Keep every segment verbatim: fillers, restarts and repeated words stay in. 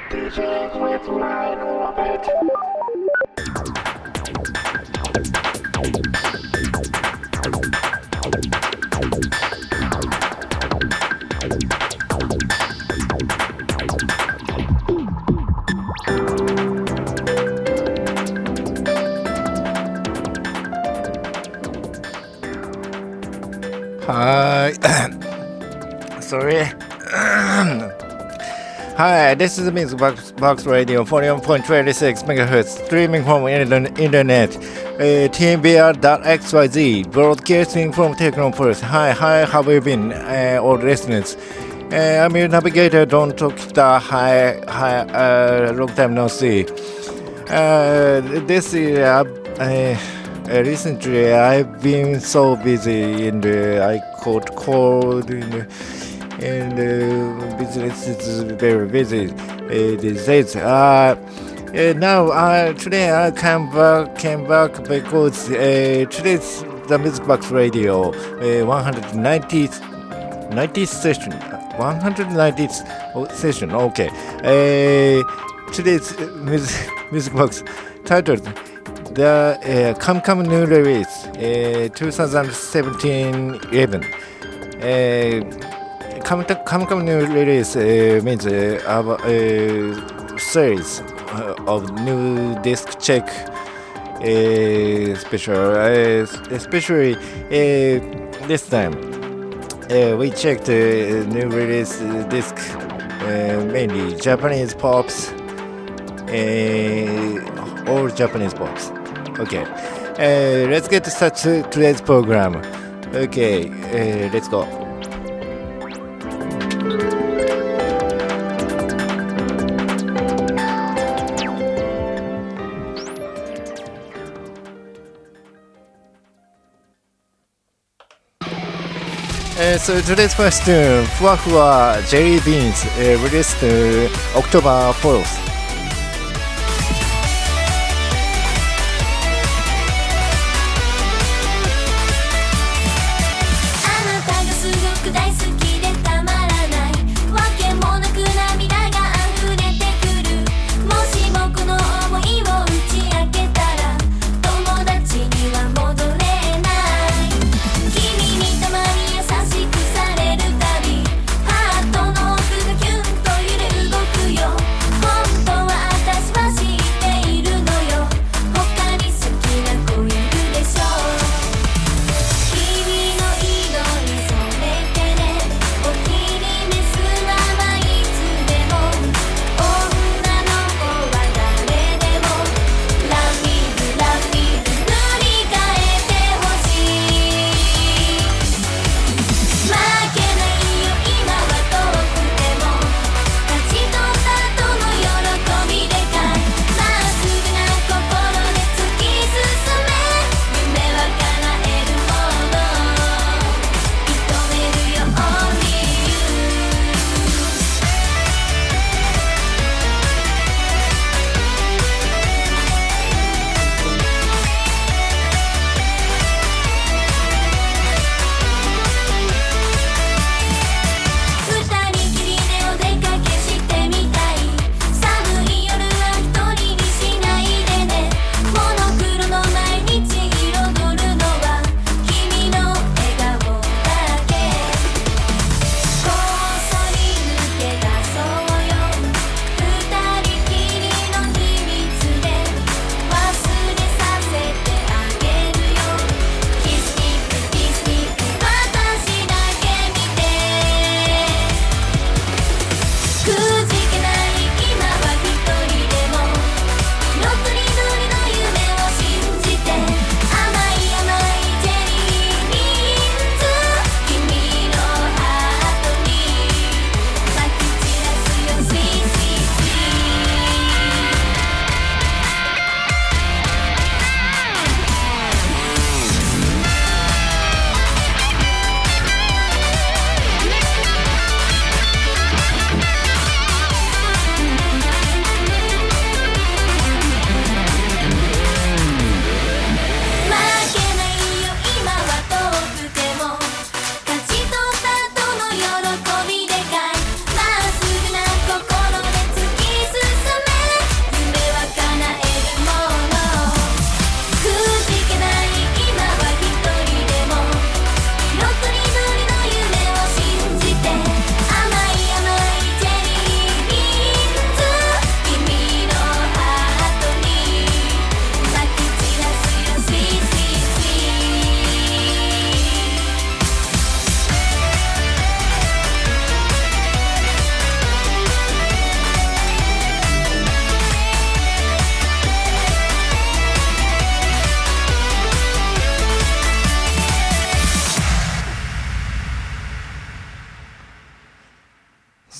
D J with my orbit. Hi. Sorry. Hi, this is Music Box, Box Radio forty-one point two six megahertz, streaming from internet, uh, T M B R dot X Y Z, broadcasting from Technopolis. Hi, hi, how have you been, uh, all listeners? Uh, I'm your navigator, Don Tokita. Hi, hi, uh, long time no see. Uh, this is, uh, uh, Uh, recently, I've been so busy in the I caught cold in the, and the business is very busy uh, these days. Uh, uh, now, uh, today I came back, came back because uh, today's the Music Box Radio uh, one hundred ninetieth, ninetieth session, one hundred ninetieth session. Okay, uh, today's music, music Box titled. The uh, Come Come New Release uh, twenty seventeen eleven. Uh, Come Come Come New Release uh, means uh, our uh, series uh, of new disc check uh, special, uh, especially uh, this time. Uh, we checked uh, new release uh, disc, uh, mainly Japanese pops, uh, all Japanese pops. Okay, uh, let's get started to today's program. Okay, uh, let's go. Uh, so today's first tune, Fua Fua Jelly Beans, uh, released uh, October fourth. Home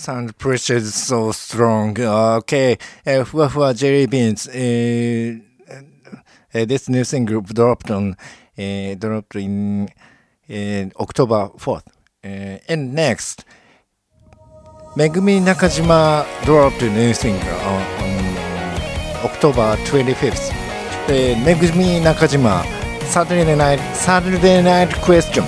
sound pressure is so strong. Okay, uh, Fua Fua Jelly Beans. Uh, uh, this new single dropped on uh, dropped in uh, October fourth. Uh, and next, Megumi Nakajima dropped a new single on, on October twenty-fifth. Uh, Megumi Nakajima, Saturday Night Saturday Night Question.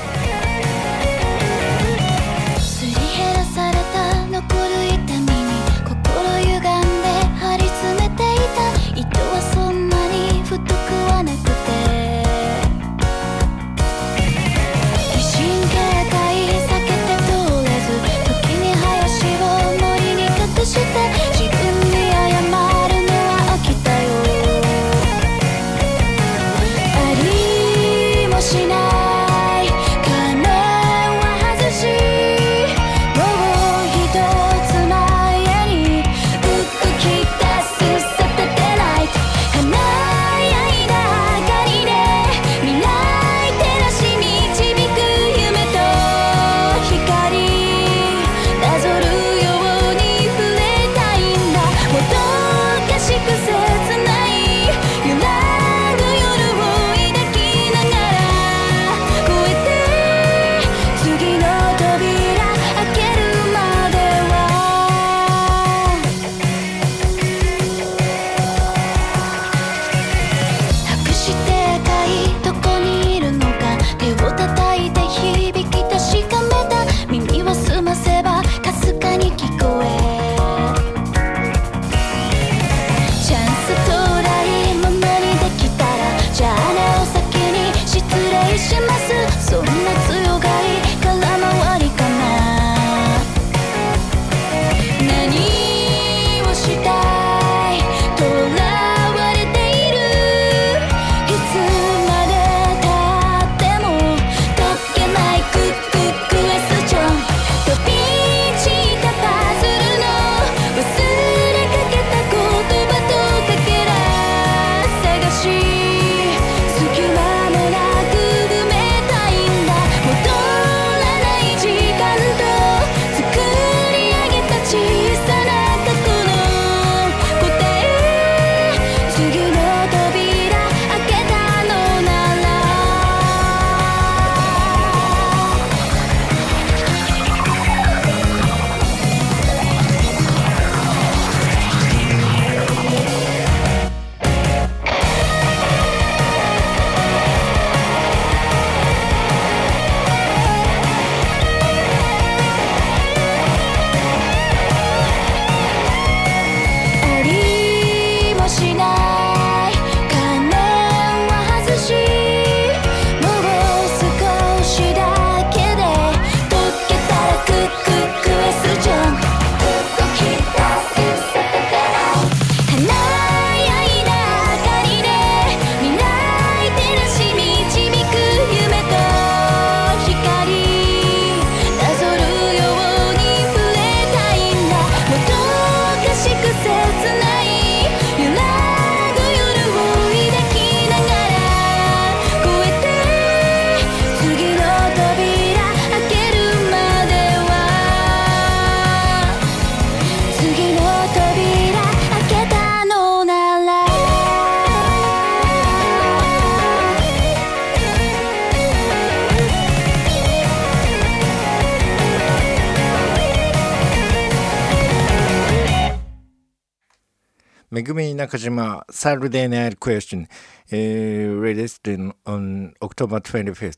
Megumi Nakajima Saturday Night Question, uh, released in, on October twenty-fifth.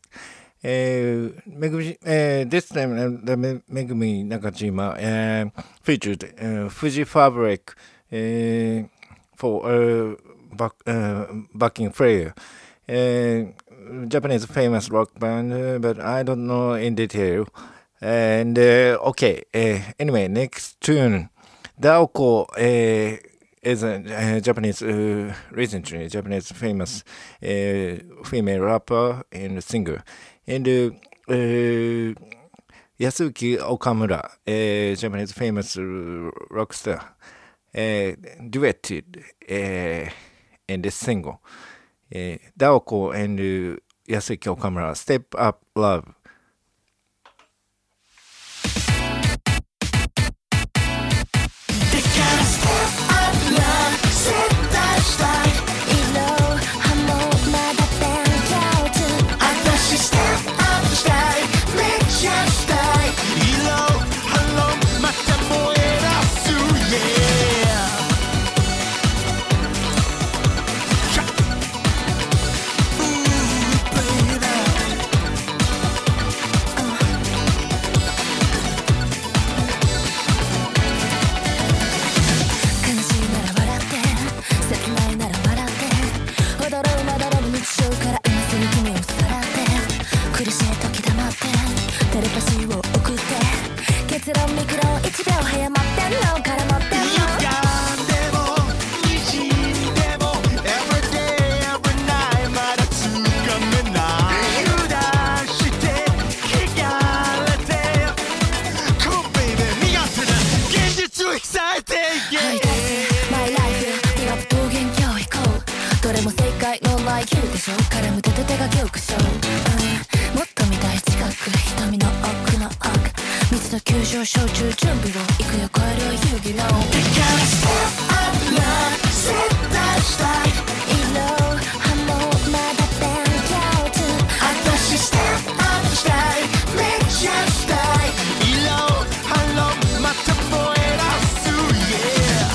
Uh, Megumi, uh, this time, uh, the Megumi Nakajima uh, featured uh, Fuji Fabric uh, for uh, back, uh, backing player. Uh, Japanese famous rock band, uh, but I don't know in detail. And uh, okay, uh, anyway, next tune, Daoko. Uh, is a uh, Japanese, uh, recently Japanese famous uh, female rapper and singer. And uh, uh, Yasuki Okamura, uh, Japanese famous uh, rock star, uh, duetted uh, in this single. Uh, Daoko and uh, Yasuki Okamura, Step Up Love. さえていけハイタイプマイライフ手が桃源郷行こうどれも正解のライキューでしょ絡む手と手が記憶しょう、うん、もっと見たい近く瞳の奥の奥水の急上昇中準備を行くよ超える遊戯の Gotta step up love 絶対したい色反応まだ勉強中私 step up したいめっちゃしたい色反応また燃え出す yeah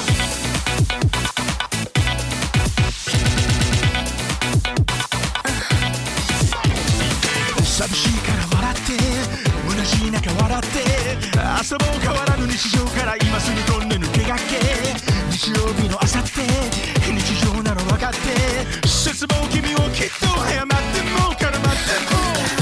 寂しいから笑って虚しい中笑って遊ぼう変わらぬ日常から今すぐ飛んで抜け駆け日曜日の朝って日常なの分かって絶望君をきっと早まっても絡まっても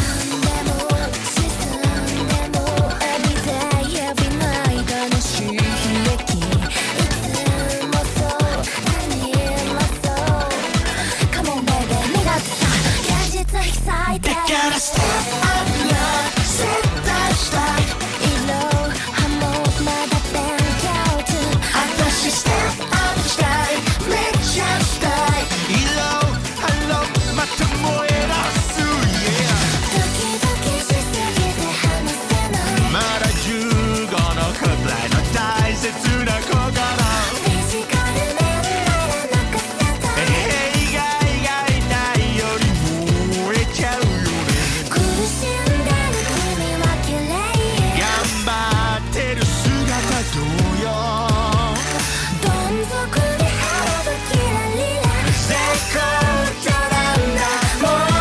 They gotta step up love 絶対したい色反応まだ勉強中私 step up したいめっちゃしたい色反応また燃え出す yeah ドキドキしすぎて話せないまだじゅうごのくらいの大切な心フィジカル面なら残せたい弊害がいないより燃えちゃうよね苦しんでる君は綺麗頑張ってる姿同様どん底に羽ばキラリラ絶好調なんだもう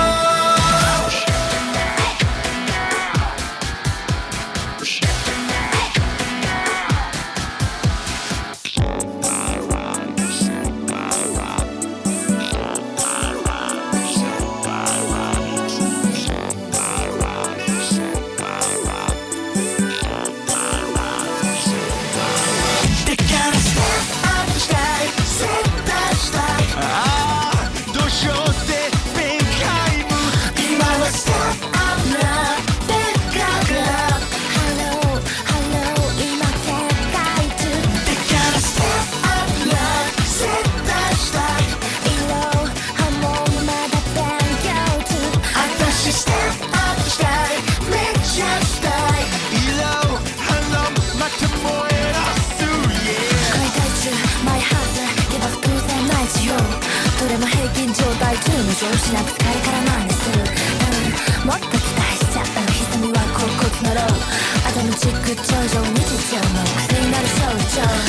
でからステップアップしたい絶対したいああどうしようって弁解も今は step up love big up love Hello Hello 今世界中でから step up love 絶対したい色反応まだ勉強中私 step up したいめっちゃしたい色反応また燃え出す yeah 解体中マイハウス今伏線ない需要どれも平均状態中の上司なく疲れからなんです、うん、もっと期待しちゃう歪みは甲骨のローアトムチック頂上日常の癖になる象徴、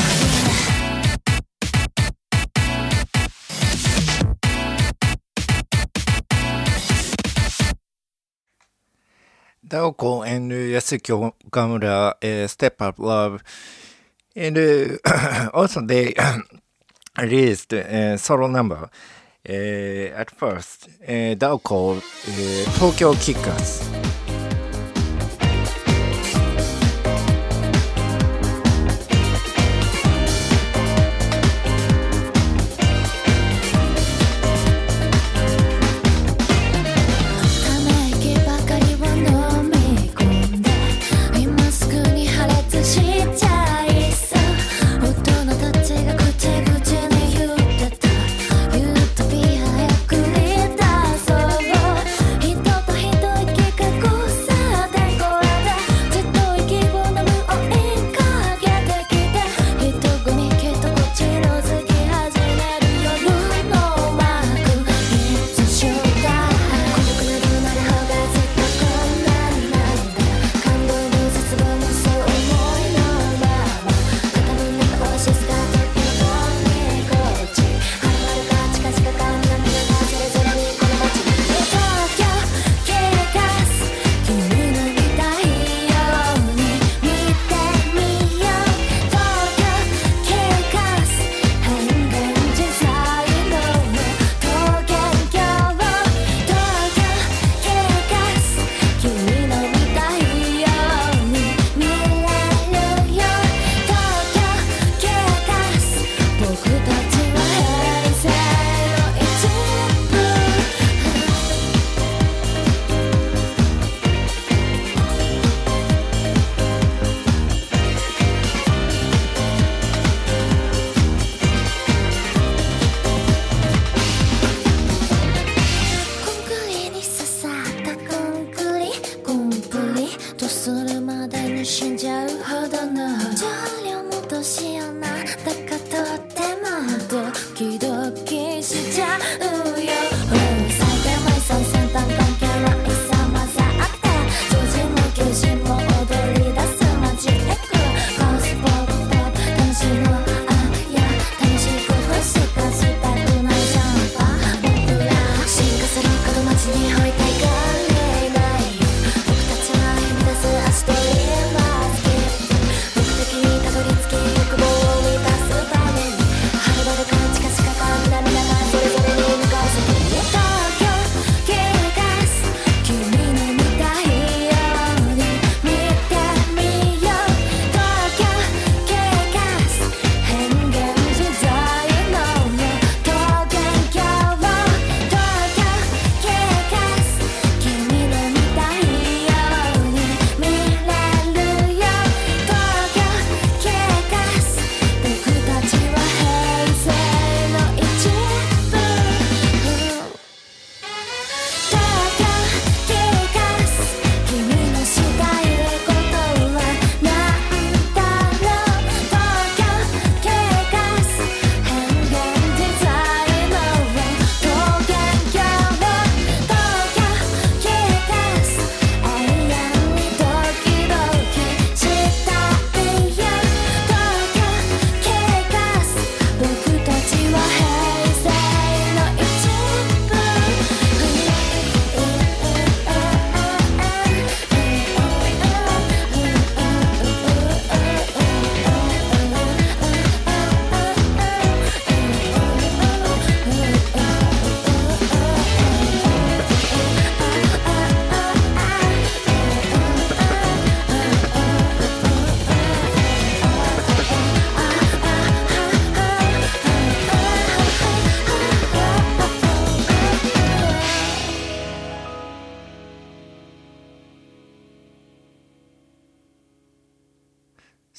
ダオコ and Yasuki Okamura uh, Step Up Love. And uh, also they released a solo number. Uh, at first, uh, Daoko uh, Tokyo Kickers. ため息ばかりを飲み込んで今すぐに破裂しちゃいそう音のタッチが口々に言ってたユートピアへ繰り出そう人と人生き囲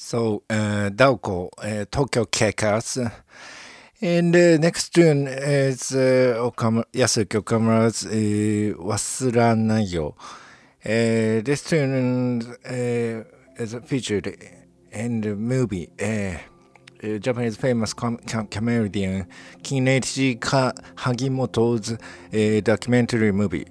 So, uh, Daoko, uh, Tokyo Kickers. And the uh, next tune is uh, Okama, Yasuki Okamura's uh, Wasuranayo. Uh, this tune uh, is featured in the movie, uh, uh, Japanese famous com- com- comedian Kenichi Hagimoto's uh, documentary movie.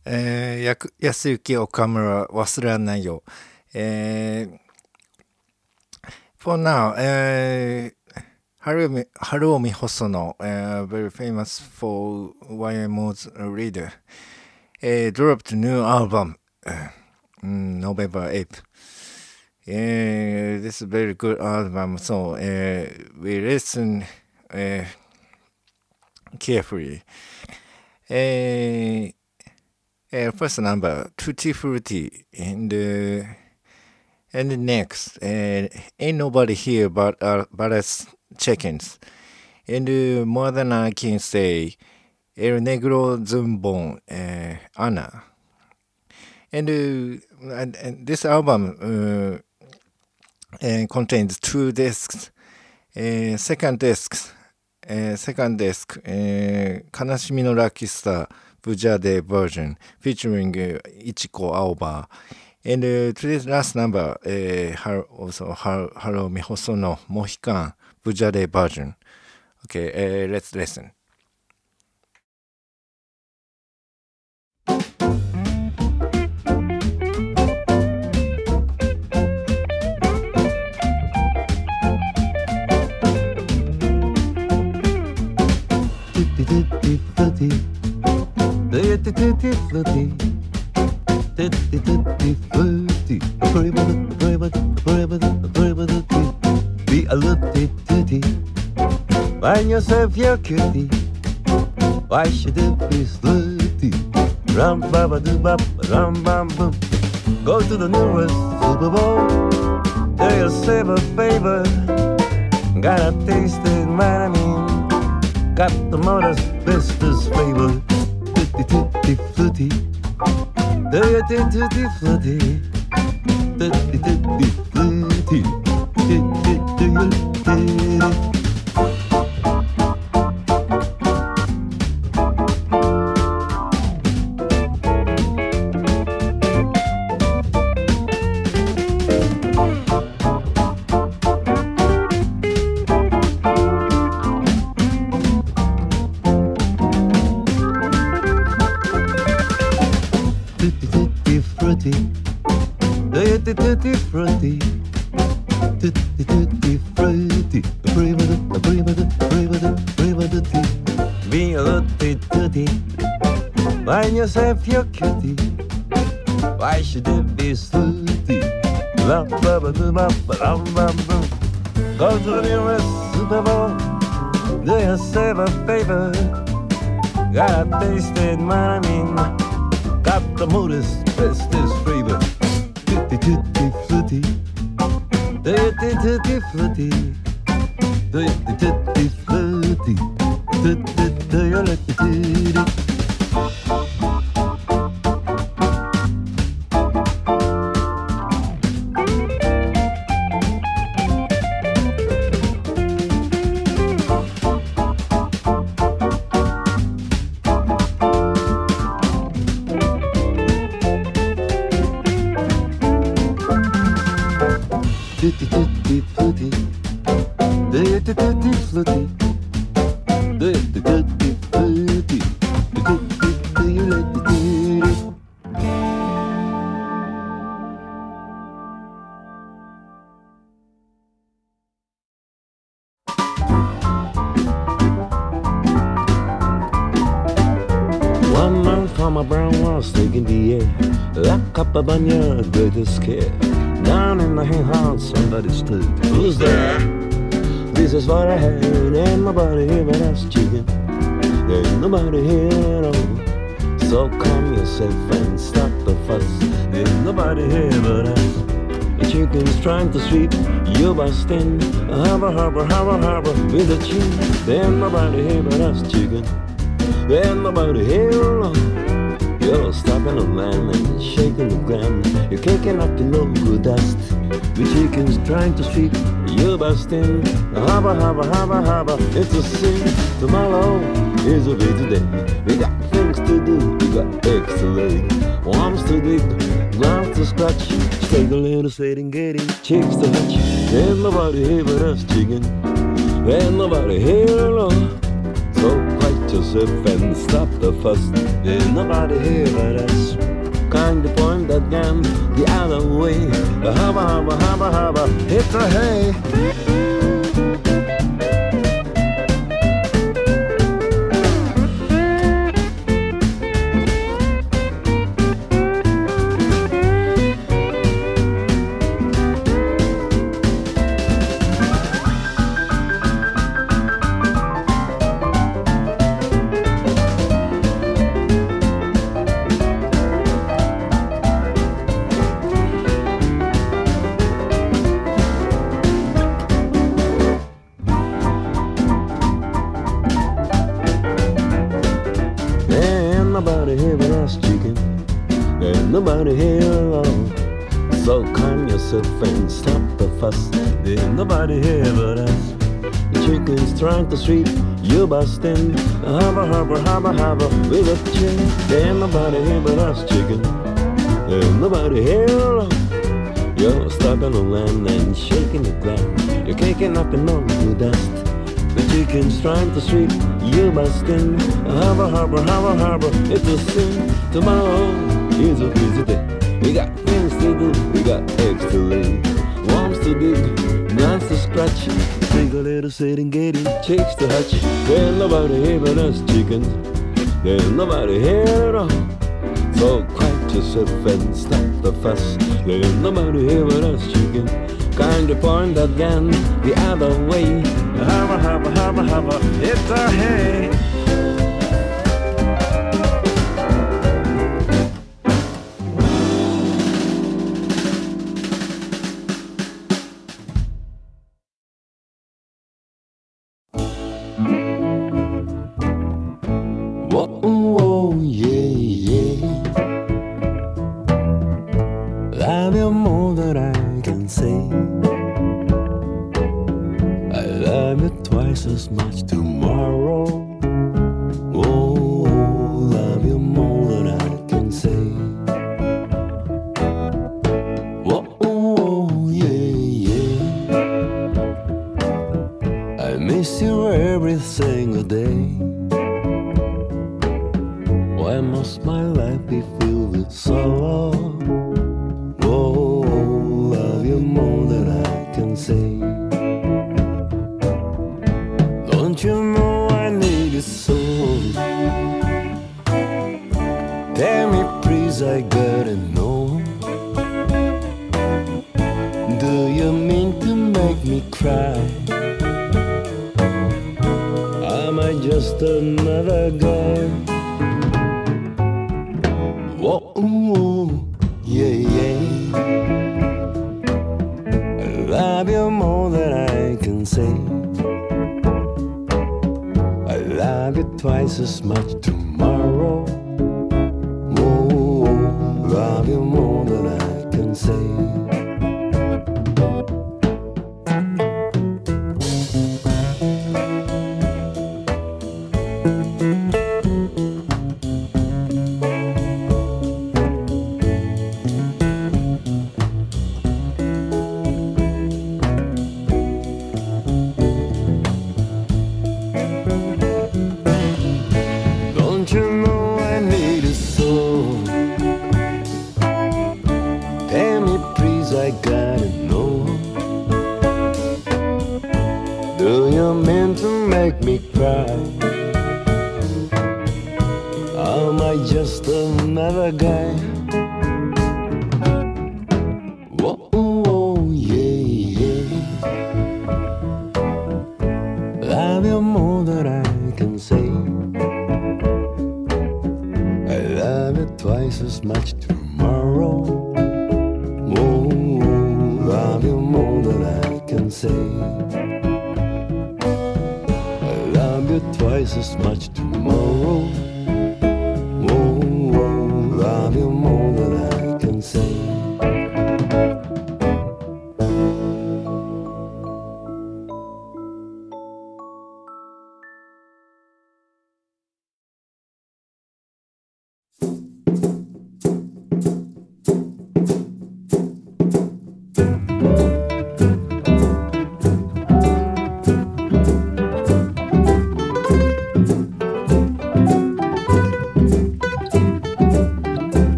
えー、やく安幸岡村忘れられないよ。えー、For now, えー、Haruomi, Haruomi Hosono, uh, very famous for Y M O's leader, uh, dropped new album uh, November eighth. Uh, this is a very good album, so uh, we listen uh, carefully. Uh, uh, first number, Tutti Frutti, and uh, and next, uh, Ain't Nobody Here But, uh, but Us Chickens. And uh, more than I can say, El Negro Zumbon, uh, Anna. And, uh, and, and this album uh, uh, contains two discs. Uh, second disc, uh, second disc, uh, Kanashimi no Lucky Star, Bujade version, featuring uh, Ichiko Aoba. And uh, today's last number, uh, har- also har- Haruomi Hosono Mohikan Bujade version. Okay, uh, let's listen. Tutti frutti, tutti tutti frutti, forever, forever, forever, forever, tutti. Be a lutti tutti. Find yourself your cutie. Why should it be slutty? Rum baba doo bop, rum bam boom. Go to the nearest Super Bowl. Do yourself a favor. Got a taste in what I mean. Got the motor's bestest flavor. Tutti tutti frutti. Do you think tutti frutti? Tutti tutti frutti. Tutti tutti. Tutti frutti, tutti tutti frutti, prima da, prima da, prima da, prima da tutti. Be a lutti tutti, find yourself your cutie. Why should it be slutty? Love, love, love, love, love, love, love. Go to the nearest Super Bowl, do yourself a favor. Got a taste in what I mean. Got the moodest, bestest flavor. Tutti tutti frutti, tutti tutti frutti, tutti tutti frutti, tutti tutti frutti. Tutti tutti frutti, tutti tutti frutti, tutti tutti frutti, tutti tutti frutti. One man from a brown was taking the air, like up a banya, greatest care. Down in the hay house, somebody stood. Who's there? This is what I heard. Ain't nobody here but us, chicken. Ain't nobody here at all. So calm yourself and stop the fuss. Ain't nobody here but us. The chicken's trying to sweep you bustin'. Harbor, harbor, harbor, harbor with the cheese. Ain't nobody here but us, chicken. Ain't nobody here at all. You're stopping a man and shaking the ground. You're kicking up the no good dust. The chicken's trying to sleep. You're busting. Harbor, harbor, harbor, harbor. It's a sin. Tomorrow is a day today. We got things to do. We got extra leg. Worms to dig. Grounds to scratch. Stay a little sitting, getting chicks to hatch. Ain't nobody here but us, chicken. Ain't nobody here alone. So quite yourself and stop the fuss. There's nobody here but us. Kind of point that gun the other way. Hubba, hubba, hubba, hubba, hit the hay. Nobody here but us, chicken. There's nobody here alone. So calm yourself and stop the fuss. There's nobody here but us. The chicken's trying to sweep you bustin'. Hubba, hubba, hubba, hubba with a chin. There's nobody here but us, chicken. There's nobody here alone. You're stuck on the land and shaking the ground. You're kicking up and on the dust. The chicken's trying to sweep you bustin'. Harbor, harbor, harbor, harbor, it's a sin. Tomorrow is a busy day. We got things to do, we got eggs to lay. Worms to dig, nuts to scratch. Take a little sitting, getting chicks to hatch. There's nobody here but us chickens. There's nobody here at all. So quiet yourself and stop the fuss. There's nobody here but us chickens. Kind of point that gun the other way. Hubba, hubba, hubba, hubba, it's a hay. Whoa, whoa, yeah, yeah. Love you more than I can say. I love you twice as much tomorrow. Oh, love you more than I can say. Whoa, oh, yeah, yeah. I miss you every single day. Why must my life be filled with sorrow? Oh, love you more than I can say. Don't you know I need you so? Tell me please, I gotta know. Do you mean to make me cry? Am I just another guy? Whoa, yeah, yeah. I love you more than I can say. I love you twice as much tomorrow. Oh, love you more than I can say.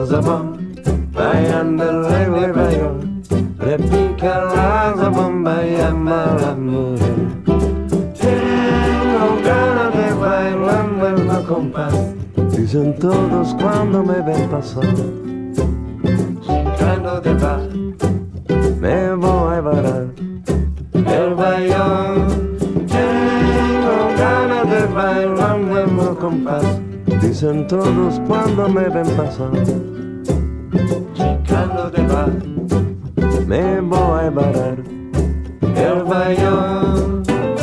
Zabon, bayan del reggae bayon, repica la zabon, bayama la mujer. Tengo ganas de bailando en la compás, dicen todos cuando me ven pasar. Chicano de bar, me voy a bailar el bayón. Tengo ganas de bailando en la compás, dicen todos cuando me ven pasar. Chicano de bar, me voy a bailar el bayón.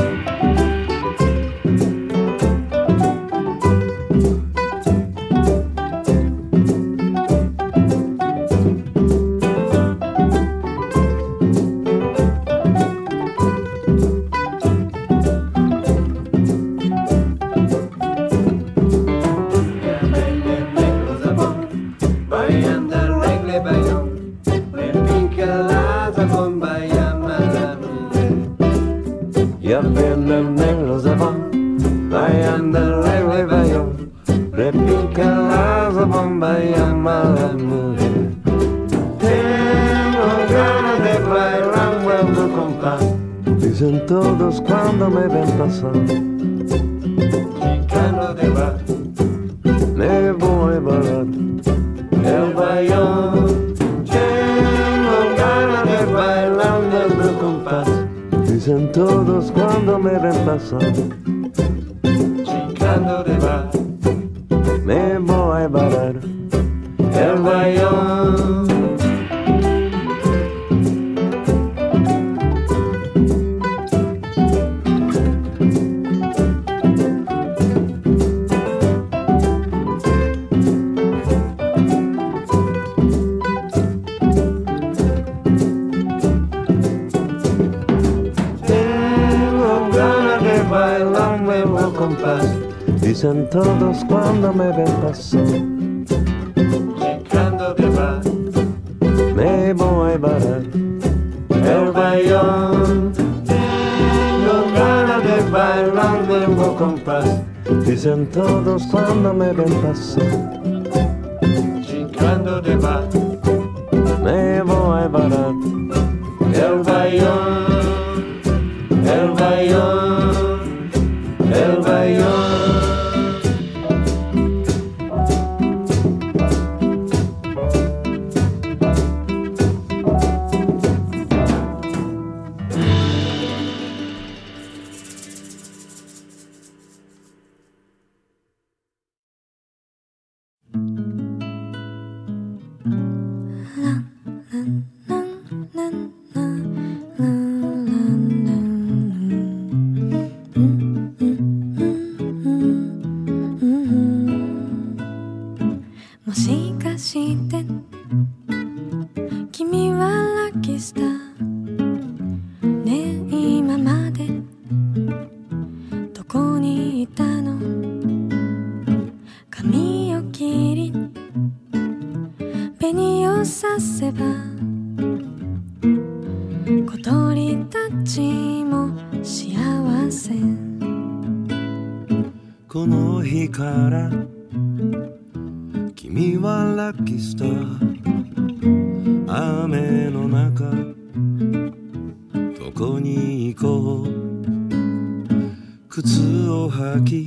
Ya vienen negros de van, vayan del reggae bayón, repica la zabomba y llama a la mujer. Tengo ganas de bailar vuelvo compás, dicen todos cuando me ven pasar. Chicano de bar, me voy a bailar el bayón. Tengo ganas de bailar vuelvo compás, dicen todos cuando me ven pasar. Chicano de bar, me voy a bailar el bayón. Dicen todos cuando me ven pasar. Chicano de bar, me voy a bailar el bayón. Tengo ganas de bailar nuevo compás, dicen todos cuando me ven pasar. Chicano de bar, me voy a bailar el bayón. El bayón, el bayón. この日から君はラッキースター。雨の中どこに行こう。靴を履き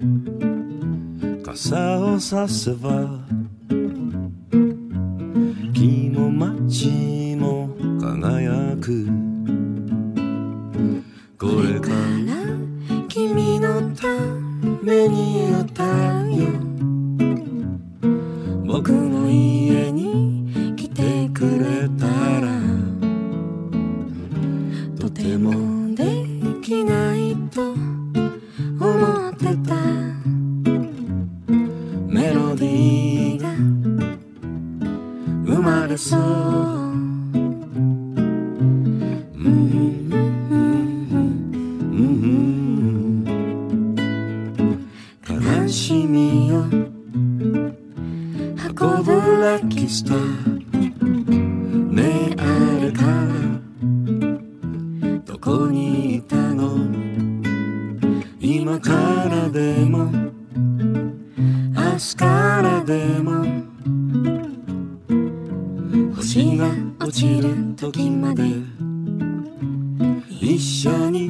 傘をさせば木も街も輝く。これから君のために歌うよ。僕の家に来てくれたらとてもできないと思ってた。メロディーが生まれそう。悲しみを運ぶラッキースター。ねえあれからどこにいたの。今からでも明日からでも日が落ちる時まで一緒に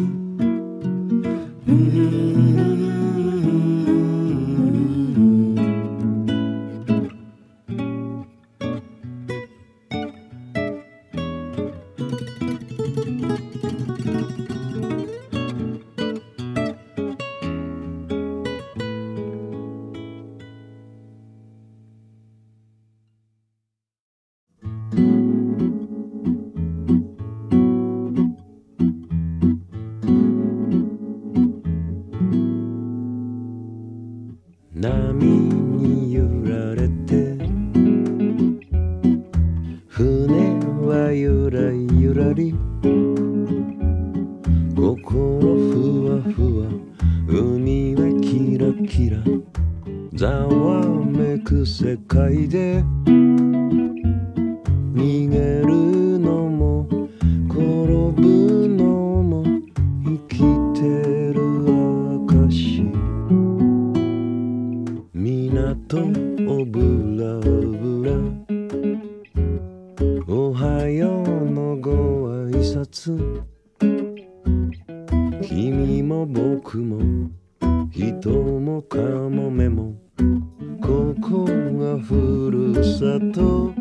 波に揺られて船はゆらゆらり心ふわふわ海はキラキラざわめく世界で逃げるのも転ぶのも生きてる証港をぶらぶらおはようのご挨拶君も僕も人もカモメもここがふるさと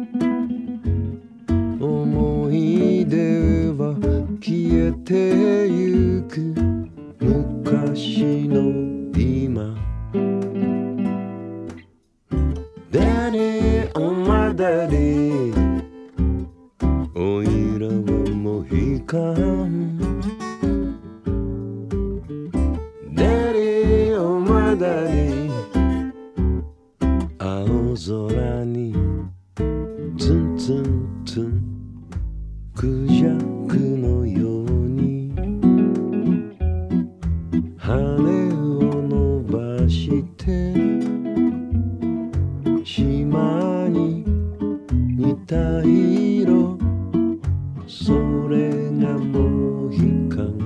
思い出は消えてゆく昔の今Daddy, oh my daddy おいらはモヒカン Daddy, oh my daddy 青空にツンツンツンクジャクのように羽を伸ばして島に似た色それがモヒカン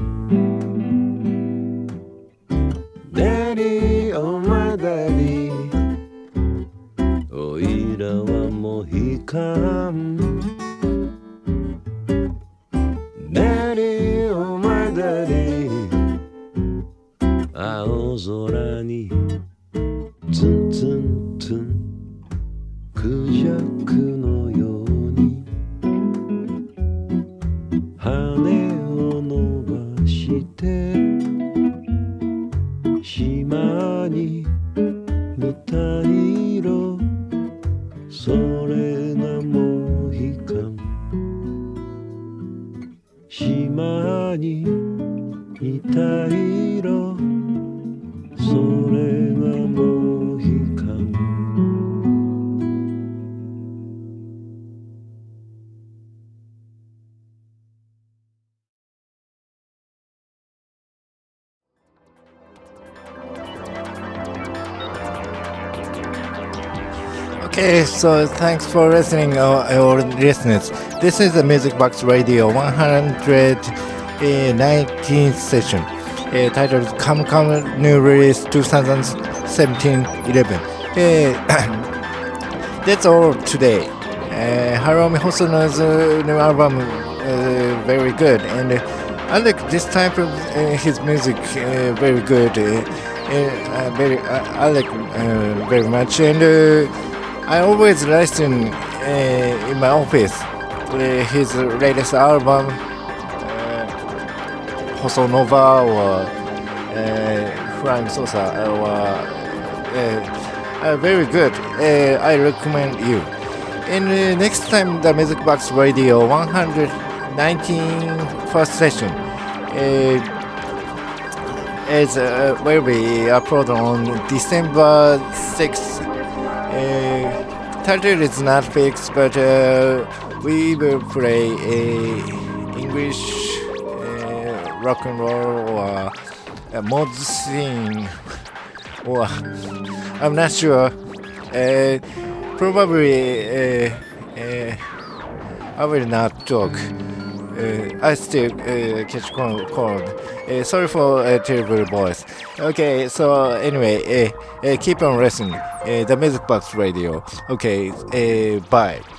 Daddy, oh my daddy おいらはモヒカン Daddy, oh my daddy 青空にツンツンツンクジャクのように羽を伸ばして島に似た色それがモヒカン島に似た色それがモヒカン Okay, so thanks for listening, our, our listeners. This is the Music Box Radio one hundred nineteenth session, uh, titled Come Come New Release twenty seventeen eleven. Uh, that's all today. Uh, Haruomi Hosono's uh, new album uh, very good, and uh, I like this type of uh, his music uh, very good. Uh, uh, very, uh, I like uh, very much, and uh, I always listen uh, in my office uh, his latest album, uh, Hosonova or uh, Flying Saucer, or uh, uh, very good. Uh, I recommend you. And uh, next time, the Music Box Radio one hundred nineteen first session uh, is uh, will be uploaded on December sixth. Uh, title is not fixed, but uh, we will play a English uh, rock and roll or a mod scene, or I'm not sure. Uh, probably uh, uh, I will not talk. Uh, I still uh, catch cold. Uh, sorry for a uh, terrible voice. Okay, so anyway, uh, uh, keep on listening. Uh, the Music Box Radio. Okay, uh, bye.